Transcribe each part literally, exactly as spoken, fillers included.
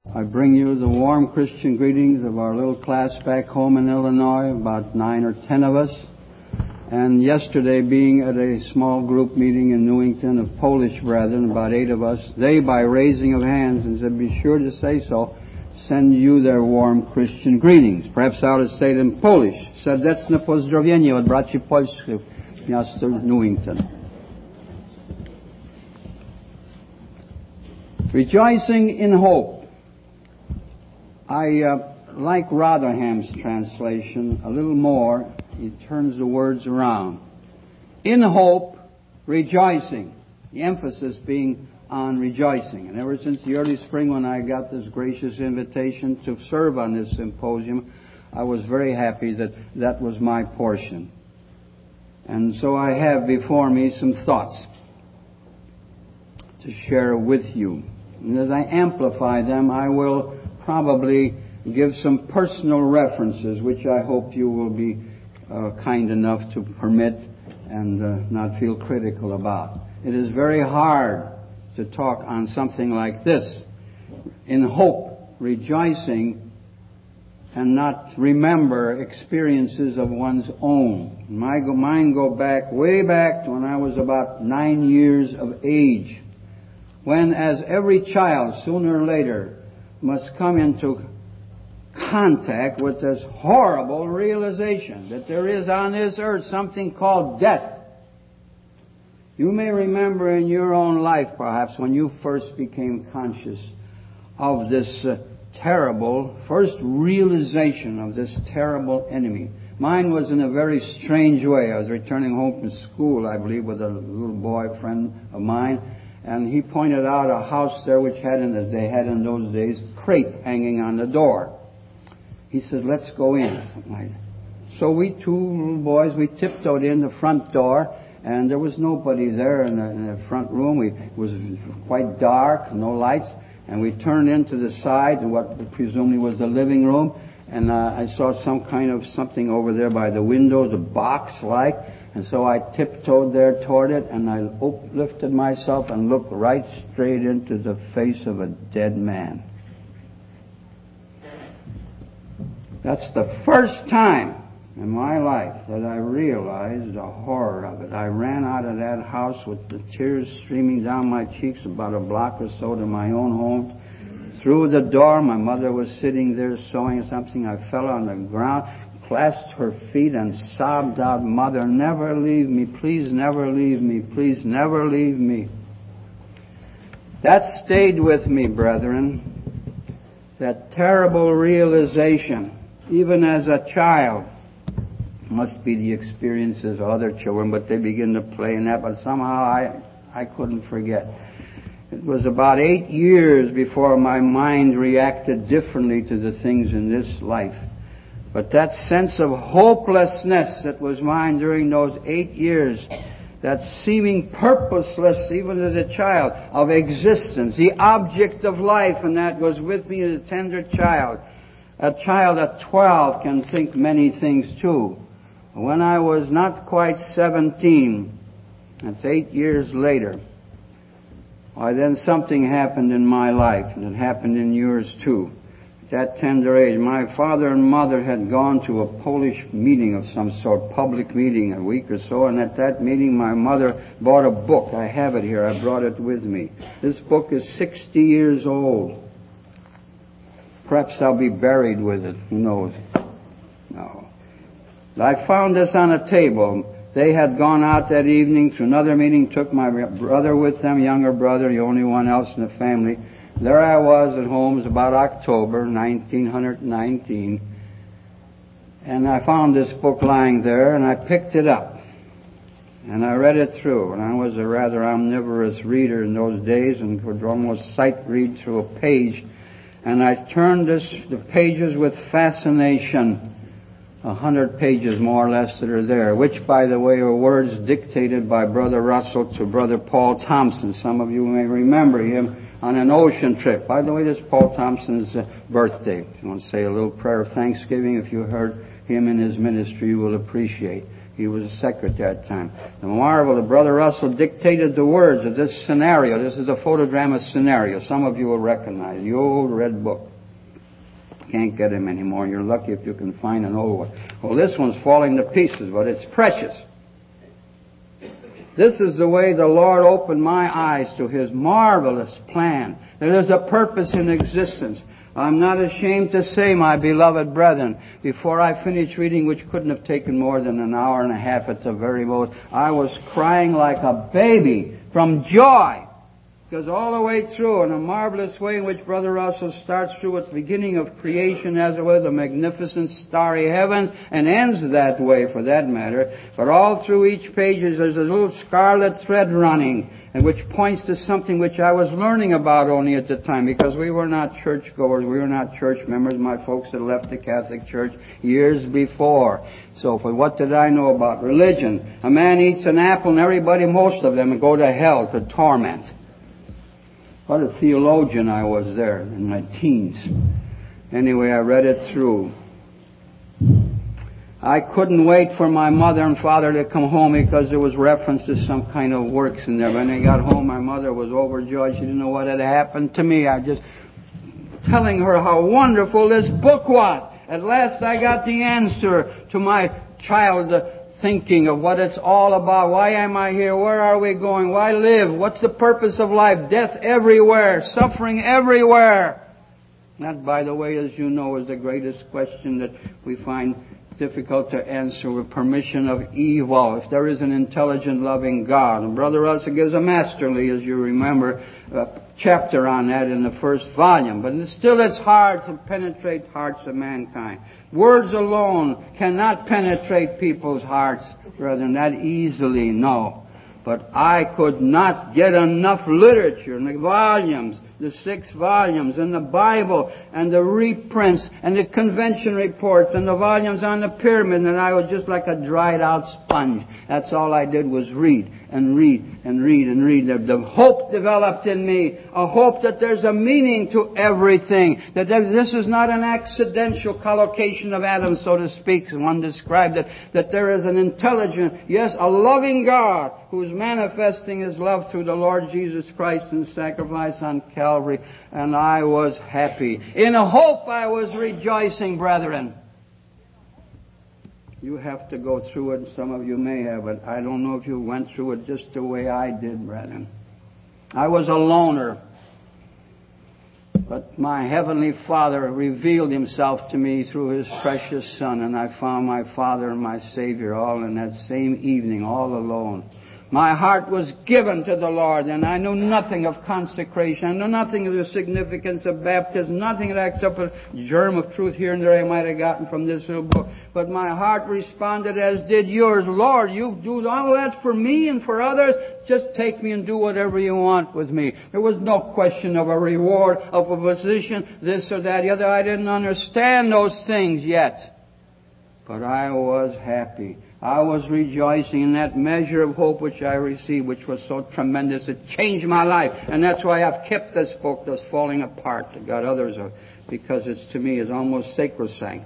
I bring you the warm Christian greetings of our little class back home in Illinois, about nine or ten of us. And yesterday, being at a small group meeting in Newington of Polish brethren, about eight of us, they, by raising of hands, and said, be sure to say so, send you their warm Christian greetings. Perhaps I ought to say it in Polish. Serdeczne pozdrowienie od braci polskich w miasto Newington. Rejoicing in hope. I uh, like Rotherham's translation a little more. He turns the words around. In hope, rejoicing. The emphasis being on rejoicing. And ever since the early spring when I got this gracious invitation to serve on this symposium, I was very happy that that was my portion. And so I have before me some thoughts to share with you. And as I amplify them, I will probably give some personal references, which I hope you will be uh, kind enough to permit and uh, not feel critical about. It is very hard to talk on something like this, in hope, rejoicing, and not remember experiences of one's own. My mine go back, way back to when I was about nine years of age, when, as every child, sooner or later, must come into contact with this horrible realization that there is on this earth something called death. You may remember in your own life, perhaps, when you first became conscious of this uh, terrible, first realization of this terrible enemy. Mine was in a very strange way. I was returning home from school, I believe, with a little boy friend of mine, and he pointed out a house there which had, in, as they had in those days, crepe hanging on the door. He said, let's go in. So we two little boys, we tiptoed in the front door, and there was nobody there in the, in the front room. We, it was quite dark, no lights, and we turned into the side, and what presumably was the living room, and uh, I saw some kind of something over there by the windows, a box-like, and so I tiptoed there toward it, and I lifted myself and looked right straight into the face of a dead man. That's the first time in my life that I realized the horror of it. I ran out of that house with the tears streaming down my cheeks about a block or so to my own home. Through the door, my mother was sitting there sewing something. I fell on the ground, clasped her feet, and sobbed out, Mother, never leave me. Please never leave me. Please never leave me. That stayed with me, brethren. That terrible realization, even as a child, must be the experiences of other children, but they begin to play in that, but somehow I, I couldn't forget. It was about eight years before my mind reacted differently to the things in this life. But that sense of hopelessness that was mine during those eight years, that seeming purposeless, even as a child, of existence, the object of life, and that was with me as a tender child. A child at twelve can think many things too. When I was not quite seventeen, that's eight years later, why then something happened in my life, and it happened in yours too. At that tender age, my father and mother had gone to a Polish meeting of some sort, public meeting, a week or so, and at that meeting my mother bought a book. I have it here. I brought it with me. This book is sixty years old. Perhaps I'll be buried with it. Who knows? No. I found this on a table. They had gone out that evening to another meeting, took my brother with them, younger brother, the only one else in the family. There I was at home. It was about October nineteen nineteen. And I found this book lying there, and I picked it up. And I read it through. And I was a rather omnivorous reader in those days, and could almost sight read through a page. And I turned this, the pages with fascination. A hundred pages, more or less, that are there, which, by the way, are words dictated by Brother Russell to Brother Paul Thompson. Some of you may remember him on an ocean trip. By the way, this is Paul Thompson's uh, birthday. If you want to say a little prayer of thanksgiving, if you heard him in his ministry, you will appreciate. He was a secretary at the time. The marvel of Brother Russell dictated the words of this scenario. This is a photodrama scenario. Some of you will recognize the old red book. Can't get them anymore. You're lucky if you can find an old one. Well, this one's falling to pieces, but it's precious. This is the way the Lord opened my eyes to His marvelous plan. There is a purpose in existence. I'm not ashamed to say, my beloved brethren, before I finished reading, which couldn't have taken more than an hour and a half at the very most, I was crying like a baby from joy. Because all the way through, in a marvelous way in which Brother Russell starts through at the beginning of creation, as it were, the magnificent starry heavens, and ends that way for that matter. But all through each page there's a little scarlet thread running, and which points to something which I was learning about only at the time, because we were not churchgoers, we were not church members. My folks had left the Catholic Church years before. So for what did I know about religion? A man eats an apple and everybody, most of them, go to hell, to torment. What a theologian I was there in my teens. Anyway, I read it through. I couldn't wait for my mother and father to come home because there was reference to some kind of works in there. When they got home, my mother was overjoyed. She didn't know what had happened to me. I just telling her how wonderful this book was. At last I got the answer to my child thinking of what it's all about. Why am I here? Where are we going? Why live? What's the purpose of life? Death everywhere. Suffering everywhere. That, by the way, as you know, is the greatest question that we find difficult to answer with permission of evil. If there is an intelligent, loving God. And Brother Russell gives a masterly, as you remember, a chapter on that in the first volume. But still it's hard to penetrate hearts of mankind. Words alone cannot penetrate people's hearts, brethren, that easily, no. But I could not get enough literature in the volumes, the six volumes, and the Bible, and the reprints, and the convention reports, and the volumes on the pyramid, and I was just like a dried out sponge. That's all I did was read, and read, and read, and read. The, the hope developed in me, a hope that there's a meaning to everything, that there, this is not an accidental collocation of atoms, so to speak, as one described it, that there is an intelligent, yes, a loving God who is manifesting His love through the Lord Jesus Christ and sacrifice on Calvary, and I was happy. In hope I was rejoicing, brethren. You have to go through it, some of you may have, but I don't know if you went through it just the way I did, brethren. I was a loner, but my Heavenly Father revealed Himself to me through His precious Son, and I found my Father and my Savior all in that same evening, all alone. My heart was given to the Lord, and I knew nothing of consecration. I knew nothing of the significance of baptism, nothing except a germ of truth here and there I might have gotten from this little book. But my heart responded as did yours. Lord, you do all that for me and for others. Just take me and do whatever you want with me. There was no question of a reward, of a position, this or that, the other. I didn't understand those things yet. But I was happy. I was rejoicing in that measure of hope which I received, which was so tremendous. It changed my life. And that's why I've kept this book that's falling apart. I've got others, of, because it's, to me, is almost sacrosanct.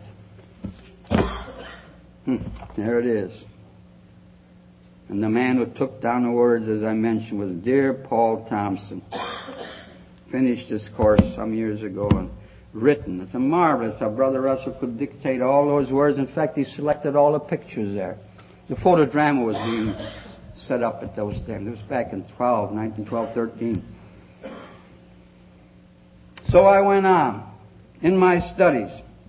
Hmm, there it is. And the man who took down the words, as I mentioned, was dear Paul Thompson. Finished his course some years ago and written. It's a marvelous how Brother Russell could dictate all those words. In fact, he selected all the pictures there. The photodrama was being set up at those times. It was back in twelve, nineteen twelve, thirteen. So I went on in my studies.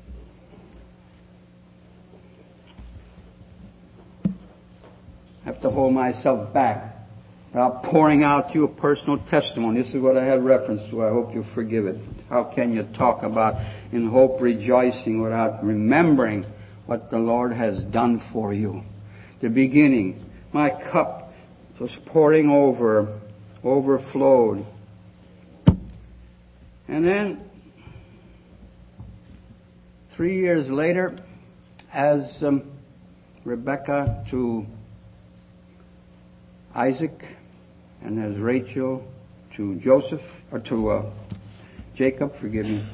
I have to hold myself back without pouring out to you a personal testimony. This is what I had reference to. I hope you forgive it. How can you talk about in hope rejoicing without remembering what the Lord has done for you? The beginning, my cup was pouring over, overflowed. And then, three years later, as um, Rebecca to Isaac, and as Rachel to Joseph, or to uh, Jacob, forgive me,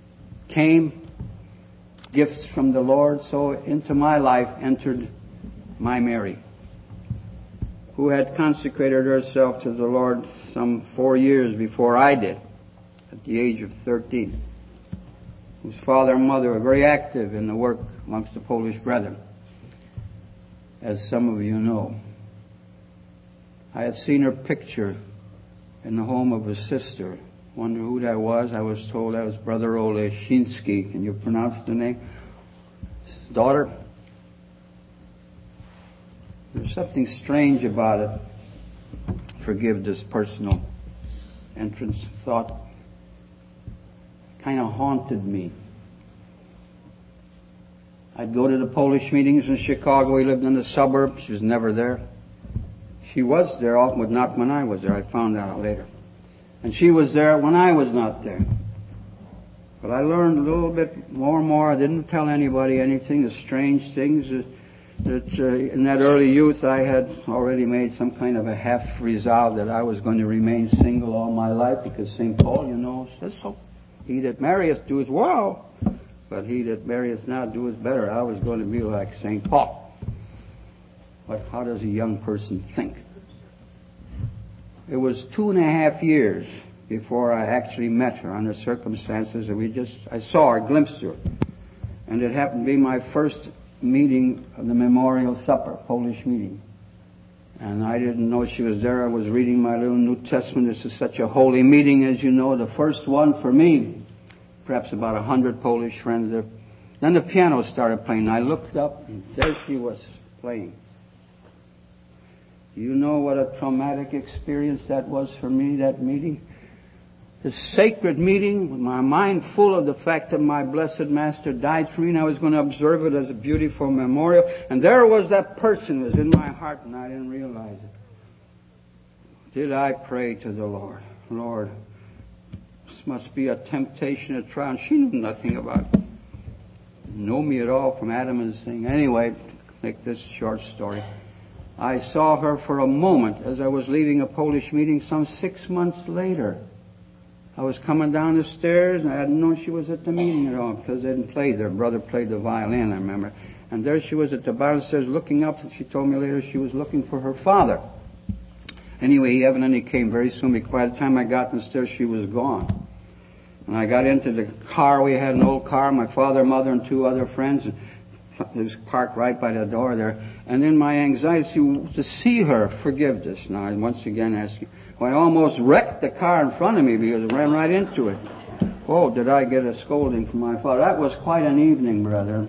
came gifts from the Lord, so into my life entered my Mary, who had consecrated herself to the Lord some four years before I did, at the age of thirteen, whose father and mother were very active in the work amongst the Polish brethren, as some of you know. I had seen her picture in the home of a sister. Wonder who that was. I was told that was Brother Oleshinsky. Can you pronounce the name? His daughter. There's something strange about it. Forgive this personal entrance thought. Kind of haunted me. I'd go to the Polish meetings in Chicago. We lived in the suburbs. She was never there. She was there, but not when I was there. I found that out later. And she was there when I was not there. But I learned a little bit more and more. I didn't tell anybody anything, the strange things that, that uh, in that early youth I had already made some kind of a half resolve that I was going to remain single all my life, because Saint Paul, you know, says so. He that marrieth doeth well, but he that marrieth not doeth better. I was going to be like Saint Paul. But how does a young person think? It was two and a half years before I actually met her under circumstances that we just, I saw her, glimpsed her. And it happened to be my first meeting of the Memorial Supper, Polish meeting. And I didn't know she was there. I was reading my little New Testament. This is such a holy meeting, as you know, the first one for me. Perhaps about a hundred Polish friends there. Then the piano started playing. I looked up, and there she was playing. You know what a traumatic experience that was for me, that meeting? The sacred meeting, with my mind full of the fact that my blessed Master died for me, and I was going to observe it as a beautiful memorial. And there was that person who was in my heart, and I didn't realize it. Did I pray to the Lord? Lord, this must be a temptation, a trial. She knew nothing about it. Didn't know me at all from Adam and thing. Anyway, make this short story. I saw her for a moment as I was leaving a Polish meeting some six months later. I was coming down the stairs, and I hadn't known she was at the meeting at all, because they didn't play. Their brother played the violin, I remember. And there she was at the bottom of the stairs looking up, and she told me later she was looking for her father. Anyway, he evidently came very soon, because by the time I got down the stairs, she was gone. And I got into the car. We had an old car, my father, mother, and two other friends. And it was parked right by the door there. And in my anxiety to see her, forgive this now, I once again ask you, well, I almost wrecked the car in front of me because it ran right into it. Oh, did I get a scolding from my father. That was quite an evening, brother.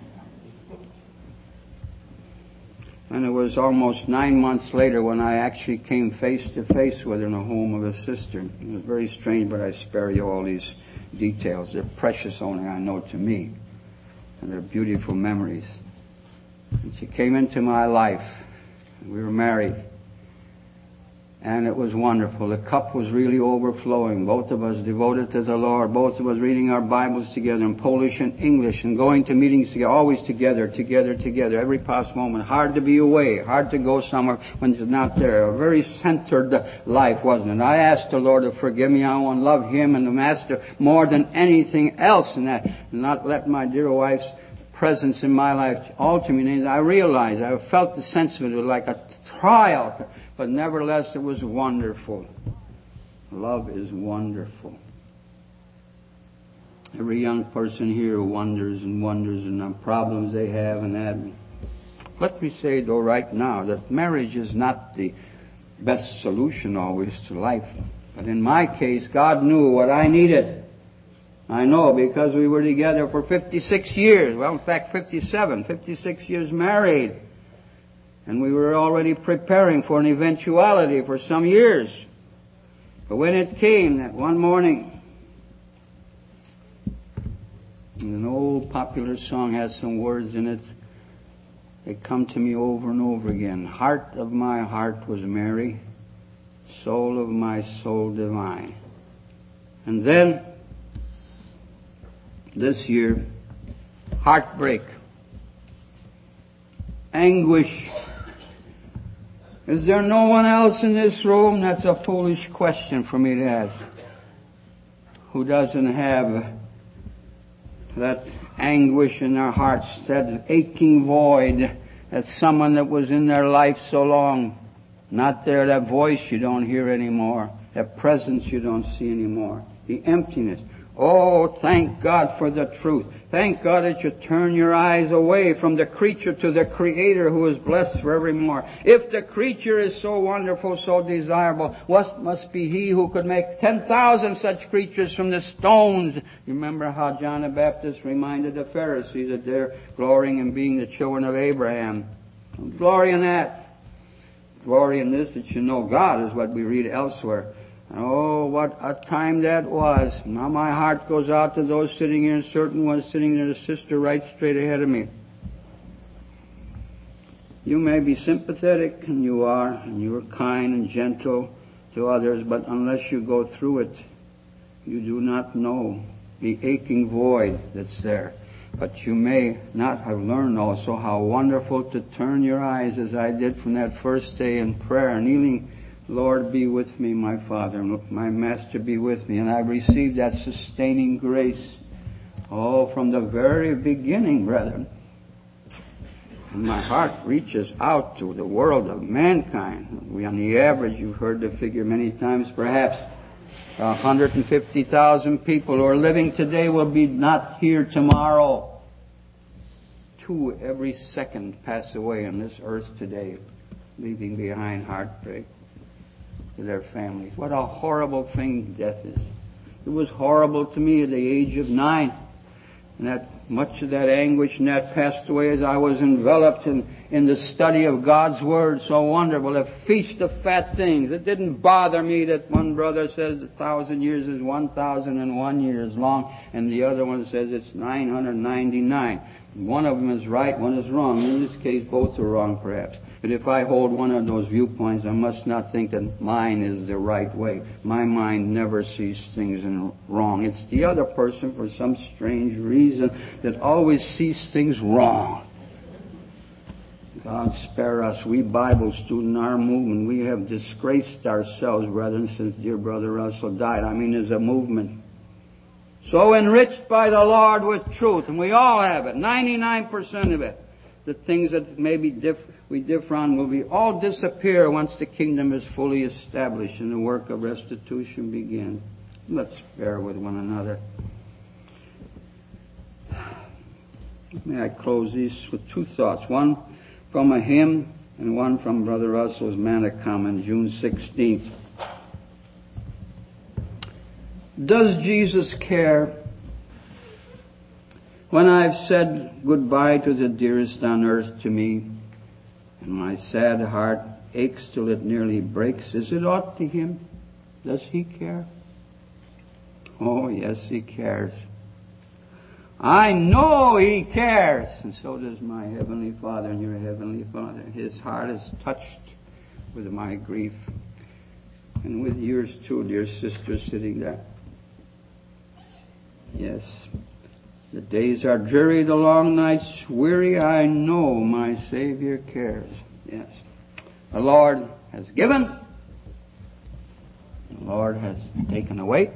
And it was almost nine months later when I actually came face to face with her in the home of a sister. It was very strange, but I spare you all these details. They're precious only, I know, to me. And they're beautiful memories. And she came into my life. We were married. And it was wonderful. The cup was really overflowing. Both of us devoted to the Lord. Both of us reading our Bibles together in Polish and English and going to meetings together, always together, together, together, every past moment. Hard to be away. Hard to go somewhere when she's not there. A very centered life, wasn't it? I asked the Lord to forgive me. I want to love Him and the Master more than anything else in that. And not let my dear wife's presence in my life alter me. And I realized, I felt the sense of it. It was like a trial. But nevertheless, it was wonderful. Love is wonderful. Every young person here wonders and wonders and the problems they have and that. Let me say, though, right now, that marriage is not the best solution always to life. But in my case, God knew what I needed. I know, because we were together for fifty-six years. Well, in fact, fifty-seven. fifty-six years married. And we were already preparing for an eventuality for some years. But when it came that one morning, an old popular song has some words in it. They come to me over and over again. Heart of my heart was Mary, soul of my soul divine. And then, this year, heartbreak, anguish. Is there no one else in this room? That's a foolish question for me to ask. Who doesn't have that anguish in their hearts, that aching void That someone that was in their life so long, not there, that voice you don't hear anymore, that presence you don't see anymore, the emptiness. Oh, thank God for the truth. Thank God that you turn your eyes away from the creature to the Creator who is blessed forevermore. If the creature is so wonderful, so desirable, what must be He who could make ten thousand such creatures from the stones? You remember how John the Baptist reminded the Pharisees that they're glorying in being the children of Abraham. Glory in that. Glory in this, that you know God, is what we read elsewhere. Oh, what a time that was. Now my heart goes out to those sitting here, and certain ones sitting there, the sister right straight ahead of me. You may be sympathetic, and you are, and you are kind and gentle to others, but unless you go through it, you do not know the aching void that's there. But you may not have learned also how wonderful to turn your eyes, as I did from that first day in prayer, kneeling, Lord, be with me, my Father, my Master, be with me. And I've received that sustaining grace, oh, from the very beginning, brethren. And my heart reaches out to the world of mankind. We, on the average, you've heard the figure many times, perhaps one hundred fifty thousand people who are living today will be not here tomorrow. Two every second pass away on this earth today, leaving behind heartbreak to their families. What a horrible thing death is. It was horrible to me at the age of nine. And that much of that anguish and that passed away as I was enveloped in, in the study of God's Word. So wonderful. A feast of fat things. It didn't bother me that one brother says a thousand years is one thousand and one years long, and the other one says it's nine hundred ninety-nine. One of them is right, one is wrong. In this case, both are wrong, perhaps. But if I hold one of those viewpoints, I must not think that mine is the right way. My mind never sees things in wrong. It's the other person, for some strange reason, that always sees things wrong. God spare us. We Bible students, our movement, we have disgraced ourselves, brethren, since dear Brother Russell died. I mean, as a movement. So enriched by the Lord with truth, and we all have it, ninety-nine percent of it. The things that maybe diff- we differ on will be all disappear once the kingdom is fully established and the work of restitution begins. Let's bear with one another. May I close these with two thoughts. One from a hymn and one from Brother Russell's Manicom on June sixteenth. Does Jesus care? When I've said goodbye to the dearest on earth to me, and my sad heart aches till it nearly breaks, is it aught to Him? Does He care? Oh, yes, He cares. I know He cares, and so does my Heavenly Father and your Heavenly Father. His heart is touched with my grief, and with yours too, dear sister sitting there. Yes, the days are dreary, the long nights weary. I know my Savior cares. Yes, the Lord has given, the Lord has taken away,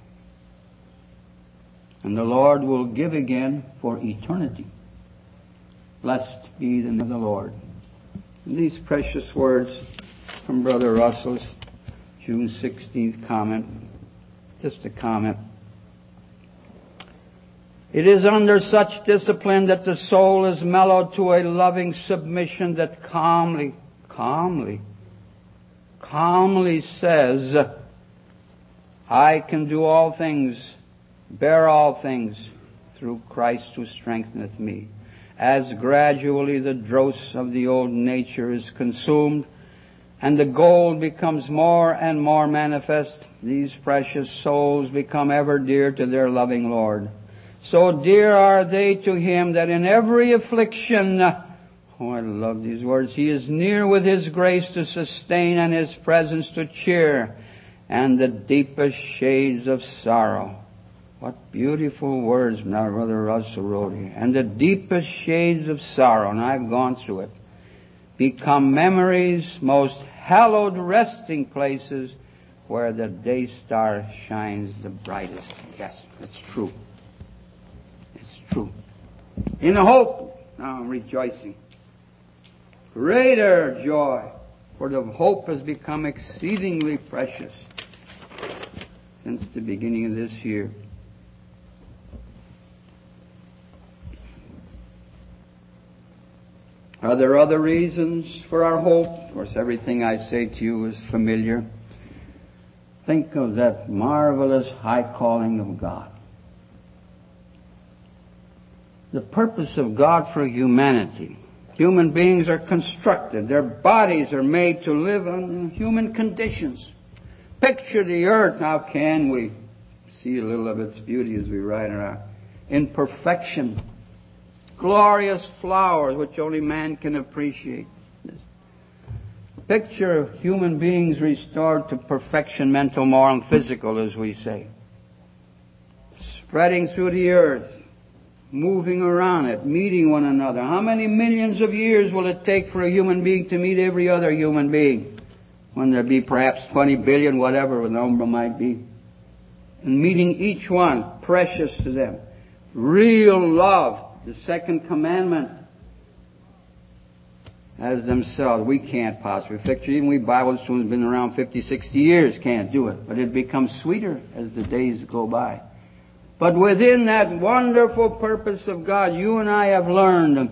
and the Lord will give again for eternity. Blessed be the name of the Lord. And these precious words from Brother Russell's June sixteenth comment, just a comment. It is under such discipline that the soul is mellowed to a loving submission that calmly, calmly, calmly says, I can do all things, bear all things through Christ who strengtheneth me. As gradually the dross of the old nature is consumed and the gold becomes more and more manifest, these precious souls become ever dear to their loving Lord. So dear are they to Him that in every affliction, oh, I love these words, He is near with His grace to sustain and His presence to cheer, and the deepest shades of sorrow. What beautiful words now Brother Russell wrote here. And the deepest shades of sorrow, and I've gone through it, become memories' most hallowed resting places where the day star shines the brightest. Yes, it's true. It's true. In hope, now I'm rejoicing. Greater joy, for the hope has become exceedingly precious since the beginning of this year. Are there other reasons for our hope? Of course, everything I say to you is familiar. Think of that marvelous high calling of God. The purpose of God for humanity. Human beings are constructed. Their bodies are made to live under human conditions. Picture the earth. How can we see a little of its beauty as we ride around? In perfection. Glorious flowers which only man can appreciate. Picture human beings restored to perfection, mental, moral, and physical, as we say. Spreading through the earth, moving around it, meeting one another. How many millions of years will it take for a human being to meet every other human being? When there be perhaps twenty billion, whatever the number might be. And meeting each one, precious to them. Real love, the second commandment, as themselves. We can't possibly picture. Even we Bible students who have been around fifty, sixty years can't do it. But it becomes sweeter as the days go by. But within that wonderful purpose of God, you and I have learned,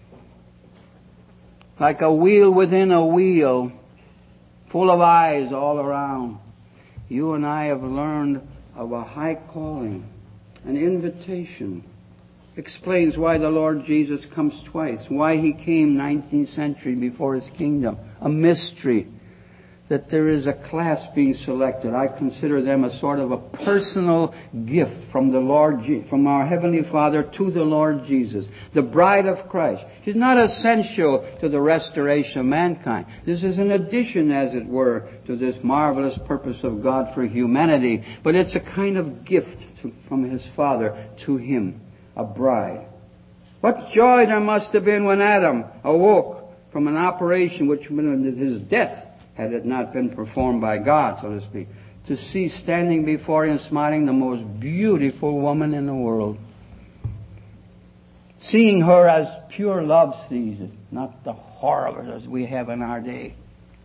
like a wheel within a wheel, full of eyes all around, you and I have learned of a high calling, an invitation. Explains why the Lord Jesus comes twice, why He came nineteenth century before His kingdom. A mystery that there is a class being selected. I consider them a sort of a personal gift from the Lord, Je- from our Heavenly Father to the Lord Jesus, the bride of Christ. She's not essential to the restoration of mankind. This is an addition, as it were, to this marvelous purpose of God for humanity. But it's a kind of gift to, from His Father to Him. A bride. What joy there must have been when Adam awoke from an operation which would have been his death had it not been performed by God, so to speak. To see standing before him smiling the most beautiful woman in the world. Seeing her as pure love sees it, not the horror as we have in our day.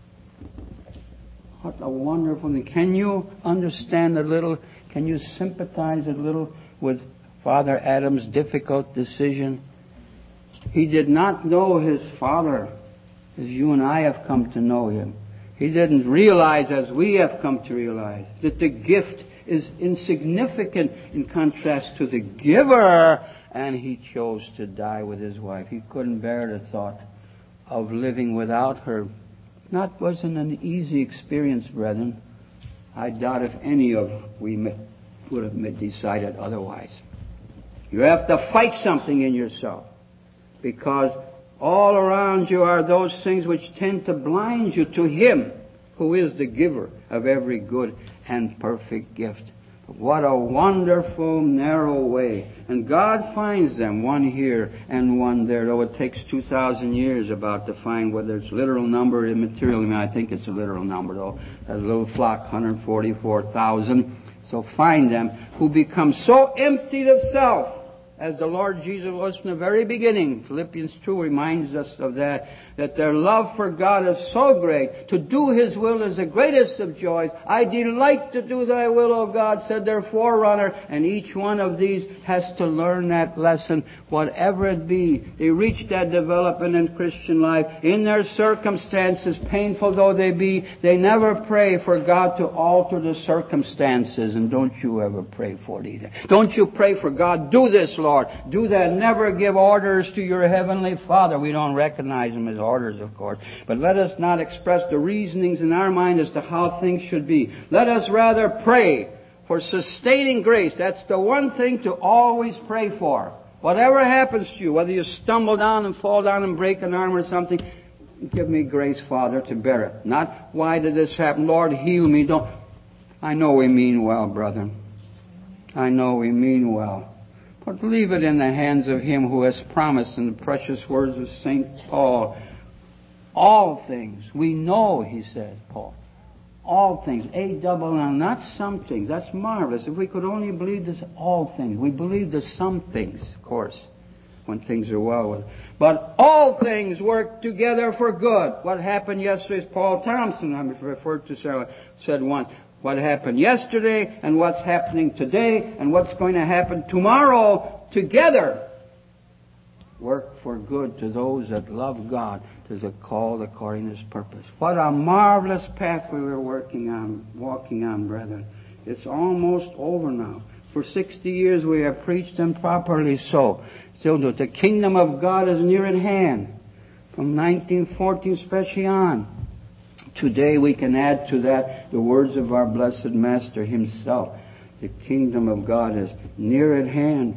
What a wonderful thing. Can you understand a little, can you sympathize a little with Father Adam's difficult decision? He did not know his father as you and I have come to know him. He didn't realize, as we have come to realize, that the gift is insignificant in contrast to the giver, and he chose to die with his wife. He couldn't bear the thought of living without her. That wasn't an easy experience, brethren. I doubt if any of we would have decided otherwise. You have to fight something in yourself, because all around you are those things which tend to blind you to Him who is the giver of every good and perfect gift. But what a wonderful narrow way. And God finds them, one here and one there, though it takes two thousand years about to find whether it's literal number or immaterial. I mean, I think it's a literal number, though. A little flock, one hundred forty-four thousand. So find them who become so emptied of self, as the Lord Jesus was from the very beginning. Philippians two reminds us of that, that their love for God is so great. To do His will is the greatest of joys. I delight to do Thy will, O God, said their forerunner. And each one of these has to learn that lesson, whatever it be. They reach that development in Christian life. In their circumstances, painful though they be, they never pray for God to alter the circumstances. And don't you ever pray for it either. Don't you pray for God, do this, Lord. Lord. Do that. Never give orders to your Heavenly Father. We don't recognize them as orders, of course. But let us not express the reasonings in our mind as to how things should be. Let us rather pray for sustaining grace. That's the one thing to always pray for. Whatever happens to you, whether you stumble down and fall down and break an arm or something, give me grace, Father, to bear it. Not, why did this happen? Lord, heal me. Don't. I know we mean well, brother. I know we mean well. But leave it in the hands of Him who has promised in the precious words of Saint Paul. All things. We know, he says, Paul. All things. A double L, not some things. That's marvelous. If we could only believe this, all things. We believe the some things, of course. when things are well. But all things work together for good. What happened yesterday, Paul Thompson, I referred to, Sarah, said once, what happened yesterday and what's happening today and what's going to happen tomorrow together work for good to those that love God, to the called according to His purpose. What a marvelous path we were working on, walking on, brethren. It's almost over now. For sixty years we have preached, and properly so. Still, the kingdom of God is near at hand. From nineteen fourteen especially on. Today we can add to that the words of our blessed Master Himself. The kingdom of God is near at hand.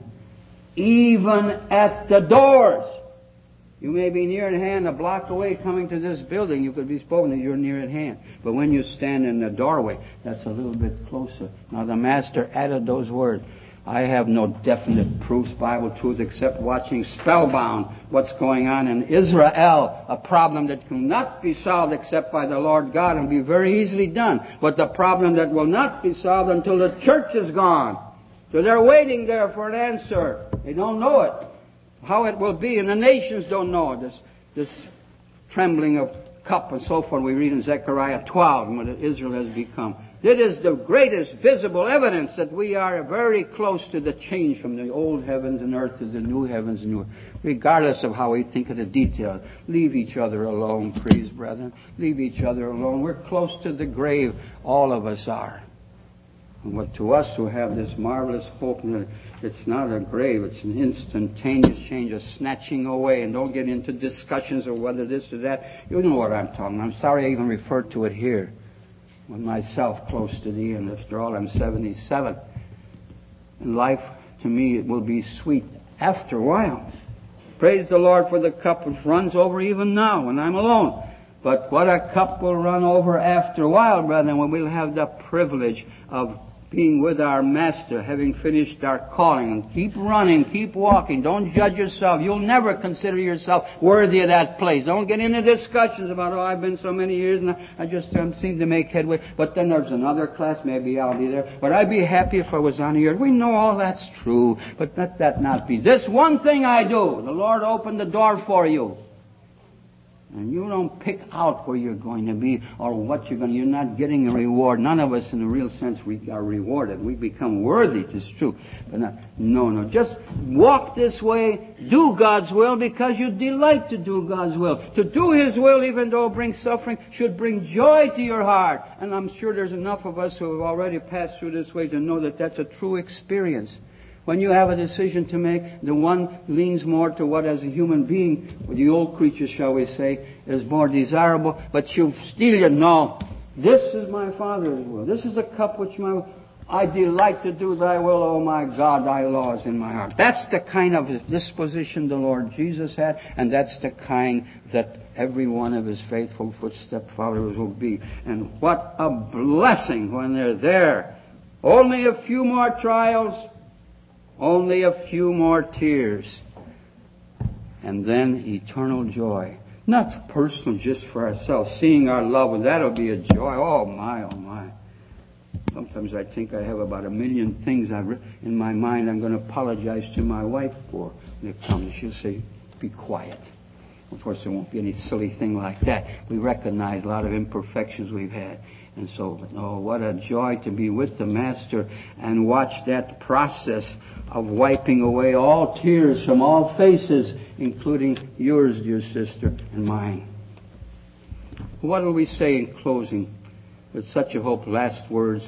Even at the doors. You may be near at hand, a block away coming to this building. You could be spoken that you're near at hand. But when you stand in the doorway, that's a little bit closer. Now the Master added those words. I have no definite proofs, Bible truths, except watching spellbound what's going on in Israel. A problem that cannot be solved except by the Lord God and be very easily done. But the problem that will not be solved until the church is gone. So they're waiting there for an answer. They don't know it. How it will be, and the nations don't know it. This, this trembling of cup and so forth we read in Zechariah twelve, what Israel has become. It is the greatest visible evidence that we are very close to the change from the old heavens and earth to the new heavens and new earth. Regardless of how we think of the details. Leave each other alone, please, brethren. Leave each other alone. We're close to the grave. All of us are. But to us who have this marvelous hope, it's not a grave, it's an instantaneous change, a snatching away. And don't get into discussions of whether this or that. You know what I'm talking about. I'm sorry I even referred to it here. With myself close to the end. After all, I'm seventy-seven. And life, to me, it will be sweet after a while. Praise the Lord for the cup which runs over even now when I'm alone. But what a cup will run over after a while, brethren, when we'll have the privilege of being with our Master, having finished our calling. And keep running, keep walking. Don't judge yourself. You'll never consider yourself worthy of that place. Don't get into discussions about, oh, I've been so many years and I just don't seem to make headway. But then there's another class, maybe I'll be there. But I'd be happy if I was on here. We know all that's true, but let that not be. This one thing I do, the Lord opened the door for you. And you don't pick out where you're going to be or what you're going to. You're not getting a reward. None of us, in a real sense, we are rewarded. We become worthy. It's true. But not, no, no. Just walk this way. Do God's will because you delight to do God's will. To do His will, even though it brings suffering, should bring joy to your heart. And I'm sure there's enough of us who have already passed through this way to know that that's a true experience. When you have a decision to make, the one leans more to what as a human being, the old creature, shall we say, is more desirable. But you still know, this is my Father's will. This is a cup which my I delight to do thy will, O my God, thy law is in my heart. That's the kind of disposition the Lord Jesus had, and that's the kind that every one of His faithful footstep followers will be. And what a blessing when they're there. Only a few more trials. Only a few more tears. And then eternal joy. Not personal just for ourselves. Seeing our loved ones, that'll be a joy. Oh my, oh my. Sometimes I think I have about a million things I've in my mind I'm going to apologize to my wife for. When it comes, she'll say, be quiet. Of course, there won't be any silly thing like that. We recognize a lot of imperfections we've had. And so, oh, what a joy to be with the Master and watch that process of wiping away all tears from all faces, including yours, dear sister, and mine. What will we say in closing with such a hope? Last words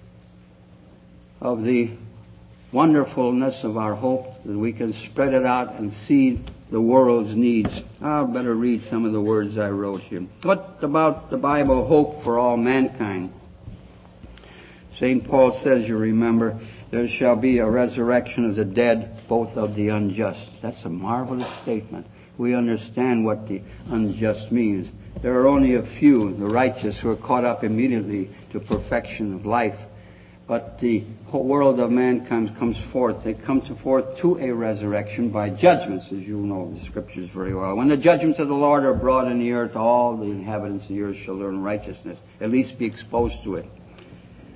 of the wonderfulness of our hope that we can spread it out and see the world's needs. I'll better read some of the words I wrote here. What about the Bible hope for all mankind? Saint Paul says, you remember, there shall be a resurrection of the dead, both of the unjust. That's a marvelous statement. We understand what the unjust means. There are only a few, the righteous, who are caught up immediately to perfection of life. But the whole world of mankind comes forth. They come forth to a resurrection by judgments, as you know the Scriptures very well. When the judgments of the Lord are brought in the earth, all the inhabitants of the earth shall learn righteousness, at least be exposed to it.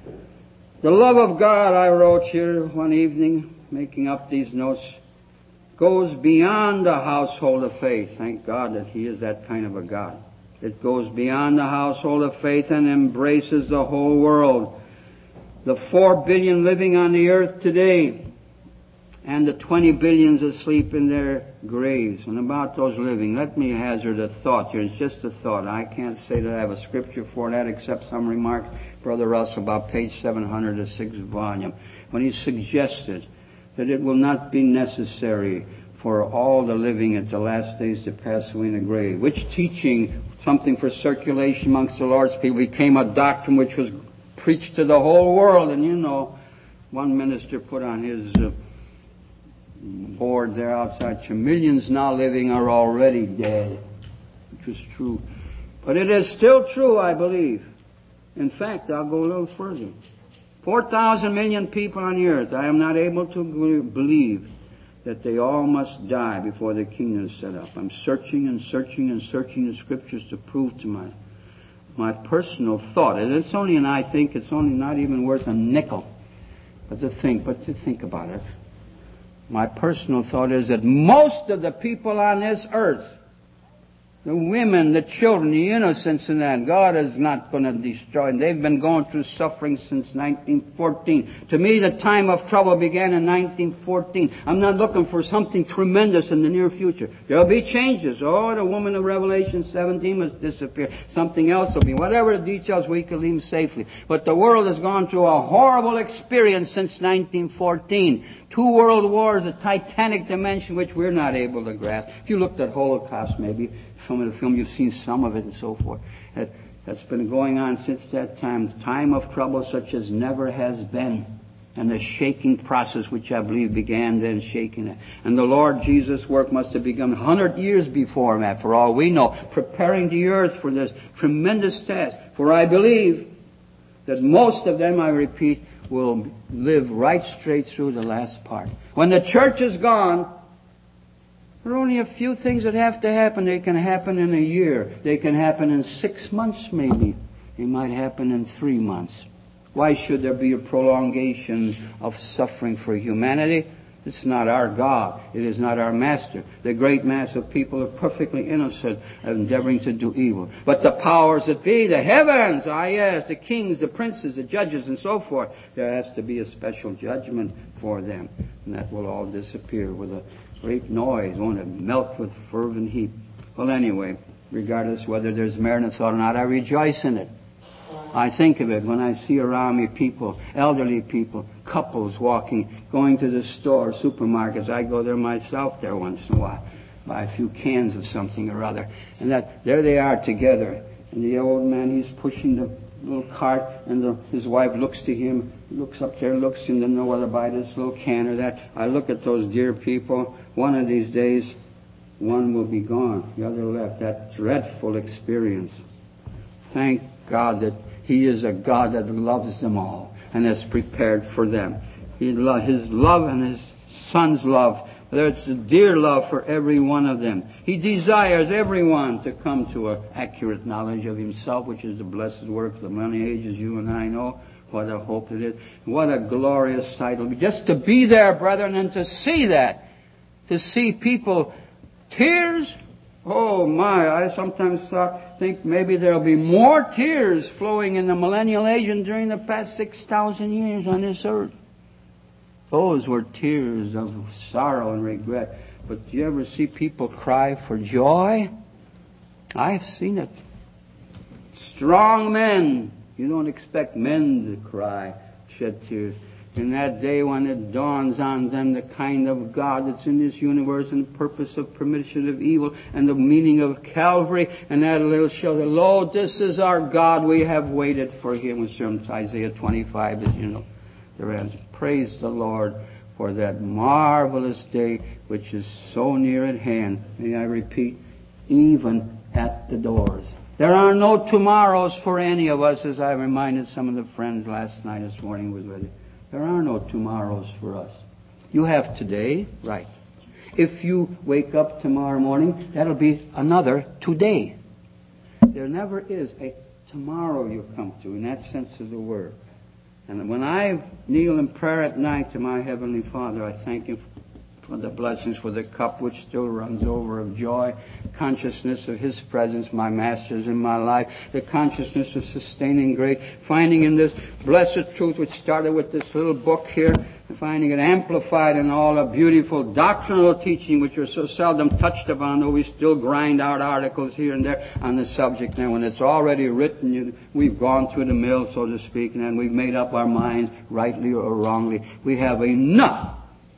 The love of God, I wrote here one evening, making up these notes, goes beyond the household of faith. Thank God that He is that kind of a God. It goes beyond the household of faith and embraces the whole world. The four billion living on the earth today and the twenty billions asleep in their graves. And about those living, let me hazard a thought here. It's just a thought. I can't say that I have a scripture for that except some remarks, Brother Russell, about page seven hundred, the sixth volume, when he suggested that it will not be necessary for all the living at the last days to pass away in the grave, which teaching, something for circulation amongst the Lord's people, became a doctrine which was preached to the whole world. And you know, one minister put on his uh, board there outside, millions now living are already dead, which was true. But it is still true, I believe. In fact, I'll go a little further. Four thousand million people on the earth, I am not able to believe that they all must die before the kingdom is set up. I'm searching and searching and searching the scriptures to prove to my my personal thought. And it's only an I think, it's only not even worth a nickel. But to think, but to think about it. My personal thought is that most of the people on this earth, the women, the children, the innocents and that, God is not going to destroy them. They've been going through suffering since nineteen fourteen. To me, the time of trouble began in nineteen fourteen. I'm not looking for something tremendous in the near future. There'll be changes. Oh, the woman of Revelation seventeen must disappear. Something else will be. Whatever the details, we can leave safely. But the world has gone through a horrible experience since nineteen fourteen. Two world wars, a titanic dimension which we're not able to grasp. If you looked at Holocaust, maybe, some of the film, you've seen some of it and so forth. That, that's been going on since that time. Time of trouble such as never has been. And the shaking process which I believe began then shaking it. And the Lord Jesus' work must have begun a hundred years before that, for all we know, preparing the earth for this tremendous task. For I believe that most of them, I repeat, will live right straight through the last part. When the church is gone, there are only a few things that have to happen. They can happen in a year. They can happen in six months maybe. They might happen in three months. Why should there be a prolongation of suffering for humanity? It's not our God. It is not our master. The great mass of people are perfectly innocent, endeavoring to do evil. But the powers that be, the heavens, ah yes, the kings, the princes, the judges, and so forth, there has to be a special judgment for them. And that will all disappear with a great noise, won't it? Melt with fervent heat. Well, anyway, regardless whether there's merit in thought or not, I rejoice in it. I think of it when I see around me people, elderly people, couples walking, going to the store, supermarkets. I go there myself there once in a while, buy a few cans of something or other. And that there they are together. And the old man, he's pushing the little cart, and the, his wife looks to him, looks up there, looks and doesn't know whether to buy this little can or that. I look at those dear people. One of these days, one will be gone, the other left. That dreadful experience. Thank God that He is a God that loves them all and has prepared for them. He lo- His love and His Son's love, there's a dear love for every one of them. He desires everyone to come to an accurate knowledge of Himself, which is the blessed work of the many ages you and I know. What a hope it is. What a glorious sight it'll be. Just to be there, brethren, and to see that. To see people, tears. Oh my, I sometimes thought, think maybe there'll be more tears flowing in the millennial age than during the past six thousand years on this earth. Those were tears of sorrow and regret. But do you ever see people cry for joy? I've seen it. Strong men. You don't expect men to cry, shed tears. In that day when it dawns on them the kind of God that's in this universe and the purpose of permission of evil and the meaning of Calvary, and that little shelter, lo, this is our God, we have waited for Him. With Isaiah twenty-five, as you know, there ends. Praise the Lord for that marvelous day which is so near at hand. May I repeat, even at the doors. There are no tomorrows for any of us, as I reminded some of the friends last night, this morning was with you. There are no tomorrows for us. You have today, right. If you wake up tomorrow morning, that'll be another today. There never is a tomorrow you come to, in that sense of the word. And when I kneel in prayer at night to my Heavenly Father, I thank Him for the blessings, for the cup which still runs over of joy, consciousness of His presence, my Master's in my life, the consciousness of sustaining grace, finding in this blessed truth which started with this little book here, finding it amplified in all the beautiful doctrinal teaching which are so seldom touched upon, though we still grind out articles here and there on the subject. Now, when it's already written, you, we've gone through the mill, so to speak, and we've made up our minds, rightly or wrongly. We have enough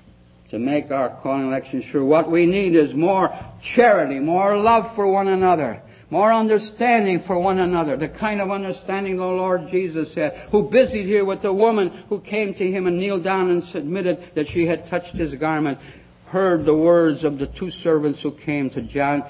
to make our calling and election sure. What we need is more charity, more love for one another, more understanding for one another. The kind of understanding the Lord Jesus said, who busied here with the woman who came to Him and kneeled down and admitted that she had touched His garment, heard the words of the two servants who came to John,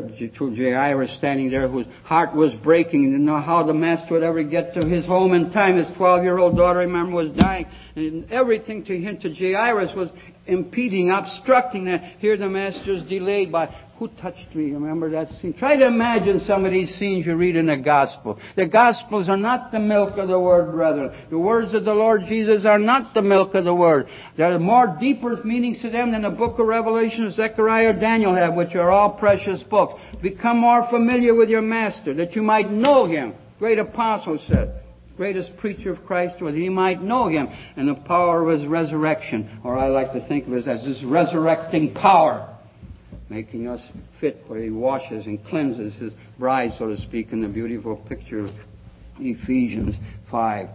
to Jairus standing there, whose heart was breaking and didn't know how the Master would ever get to his home in time. His twelve-year-old daughter, remember, was dying. And everything to him, to Jairus, was impeding, obstructing that. Here the Master's delayed by, who touched me? Remember that scene? Try to imagine some of these scenes you read in the Gospel. The Gospels are not the milk of the Word, brethren. The words of the Lord Jesus are not the milk of the Word. There are more deeper meanings to them than the book of Revelation, Zechariah, or Daniel have, which are all precious books. Become more familiar with your Master, that you might know Him. Great apostle said. Greatest preacher of Christ was, he might know Him and the power of His resurrection. Or I like to think of it as His resurrecting power, making us fit where He washes and cleanses His bride, so to speak, in the beautiful picture of Ephesians five.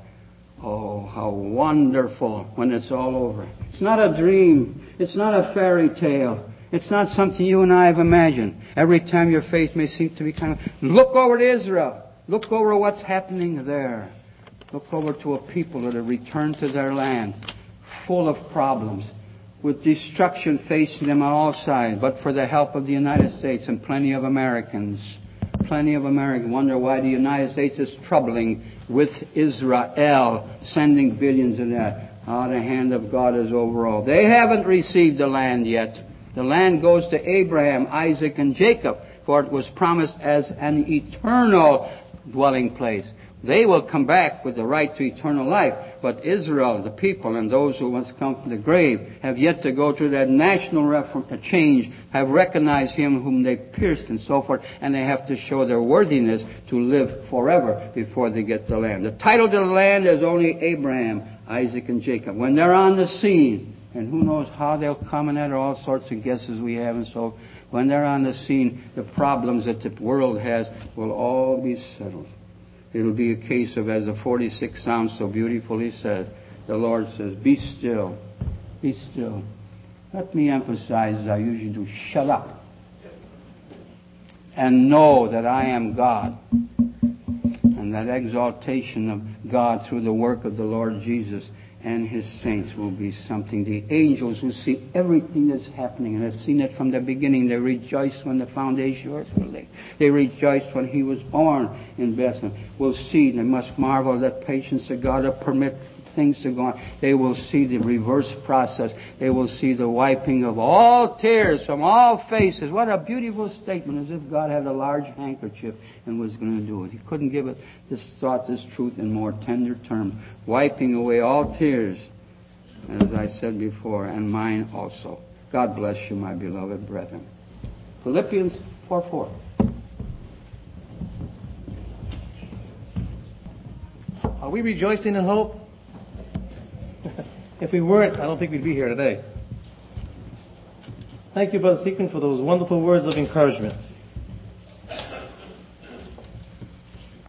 Oh, how wonderful when it's all over. It's not a dream. It's not a fairy tale. It's not something you and I have imagined. Every time your faith may seem to be kind of, look over to Israel. Look over what's happening there. Look over to a people that have returned to their land, full of problems, with destruction facing them on all sides, but for the help of the United States and plenty of Americans. Plenty of Americans wonder why the United States is troubling with Israel, sending billions in that. Ah, the hand of God is over all. They haven't received the land yet. The land goes to Abraham, Isaac, and Jacob, for it was promised as an eternal dwelling place. They will come back with the right to eternal life. But Israel, the people, and those who must come from the grave, have yet to go through that national reform, a change, have recognized Him whom they pierced and so forth, and they have to show their worthiness to live forever before they get the land. The title to the land is only Abraham, Isaac, and Jacob. When they're on the scene, and who knows how they'll come, and there are all sorts of guesses we have, and so when they're on the scene, the problems that the world has will all be settled. It'll be a case of, as the forty-sixth Psalm so beautifully said, the Lord says, be still, be still. Let me emphasize, as I usually do, shut up. And know that I am God. And that exaltation of God through the work of the Lord Jesus and His saints will be something. The angels who see everything that's happening and have seen it from the beginning, they rejoiced when the foundation was laid. They rejoiced when He was born in Bethlehem. Will see, they must marvel at the patience of God to permit things to go on. They will see the reverse process. They will see the wiping of all tears from all faces. What a beautiful statement, as if God had a large handkerchief and was going to do it. He couldn't give it this thought, this truth in more tender terms. Wiping away all tears, as I said before, and mine also. God bless you, my beloved brethren. Philippians four four. Are we rejoicing in hope? If we weren't, I don't think we'd be here today. Thank you, Brother Seekman, for those wonderful words of encouragement.